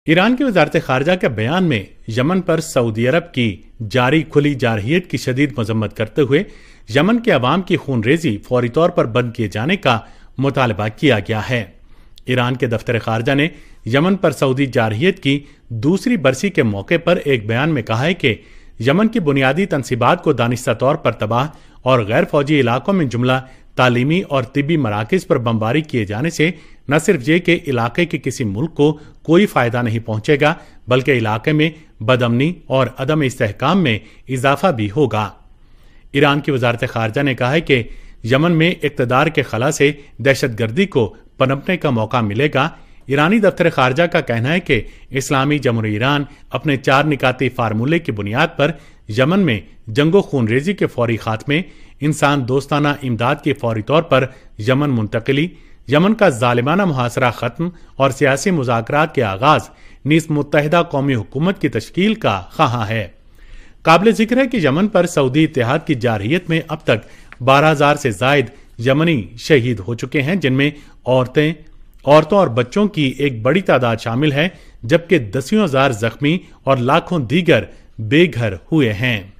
ایران کی وزارت خارجہ کے بیان میں یمن پر سعودی عرب کی جاری کھلی جارحیت کی شدید مذمت کرتے ہوئے یمن کے عوام کی خون ریزی فوری طور پر بند کیے جانے کا مطالبہ کیا گیا ہے۔ ایران کے دفتر خارجہ نے یمن پر سعودی جارحیت کی دوسری برسی کے موقع پر ایک بیان میں کہا ہے کہ یمن کی بنیادی تنصیبات کو دانستہ طور پر تباہ اور غیر فوجی علاقوں میں جملہ تعلیمی اور طبی مراکز پر بمباری کیے جانے سے نہ صرف یہ کہ علاقے کے کسی ملک کو کوئی فائدہ نہیں پہنچے گا بلکہ علاقے میں بدامنی اور عدم استحکام میں اضافہ بھی ہوگا۔ ایران کی وزارت خارجہ نے کہا ہے کہ یمن میں اقتدار کے خلا سے دہشت گردی کو پنپنے کا موقع ملے گا۔ ایرانی دفتر خارجہ کا کہنا ہے کہ اسلامی جمہوریہ ایران اپنے 4 نکاتی فارمولے کی بنیاد پر یمن میں جنگ و خون ریزی کے فوری خاتمے، انسان دوستانہ امداد کی فوری طور پر یمن منتقلی، یمن کا ظالمانہ محاصرہ ختم اور سیاسی مذاکرات کے آغاز نیز متحدہ قومی حکومت کی تشکیل کا خواہاں ہے۔ قابل ذکر ہے کہ یمن پر سعودی اتحاد کی جارحیت میں اب تک 12,000 سے زائد یمنی شہید ہو چکے ہیں، جن میں عورتوں اور بچوں کی ایک بڑی تعداد شامل ہے، جبکہ 10,000 زخمی اور لاکھوں دیگر بے گھر ہوئے ہیں۔